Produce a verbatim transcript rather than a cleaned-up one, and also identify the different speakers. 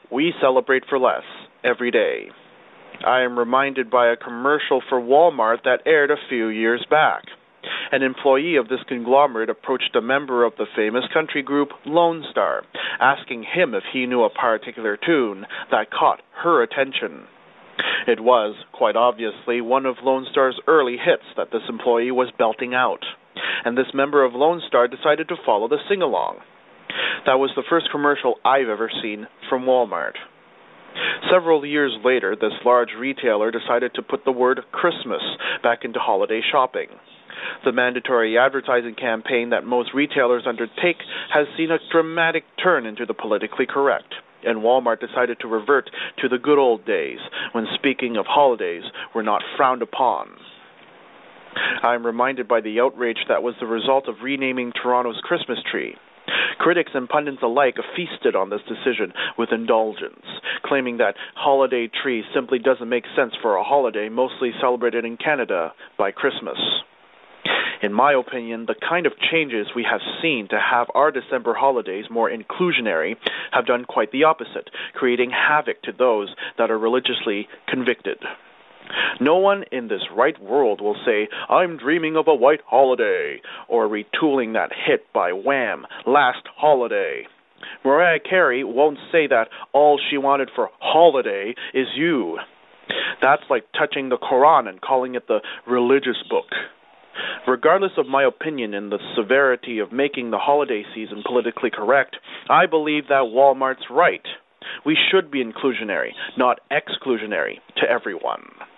Speaker 1: We celebrate for less every day. I am reminded by a commercial for Walmart that aired a few years back. An employee of this conglomerate approached a member of the famous country group Lone Star, asking him if he knew a particular tune that caught her attention. It was, quite obviously, one of Lone Star's early hits that this employee was belting out, and this member of Lone Star decided to follow the sing-along. That was the first commercial I've ever seen from Walmart. Several years later, this large retailer decided to put the word Christmas back into holiday shopping. The mandatory advertising campaign that most retailers undertake has seen a dramatic turn into the politically correct, and Walmart decided to revert to the good old days when speaking of holidays were not frowned upon. I am reminded by the outrage that was the result of renaming Toronto's Christmas tree. Critics and pundits alike feasted on this decision with indulgence, claiming that holiday tree simply doesn't make sense for a holiday mostly celebrated in Canada by Christmas. In my opinion, the kind of changes we have seen to have our December holidays more inclusionary have done quite the opposite, creating havoc to those that are religiously convicted. No one in this right world will say, "I'm dreaming of a white holiday," or retooling that hit by Wham, "Last Holiday." Mariah Carey won't say that all she wanted for holiday is you. That's like touching the Quran and calling it the religious book. Regardless of my opinion in the severity of making the holiday season politically correct, I believe that Walmart's right. We should be inclusionary, not exclusionary, to everyone.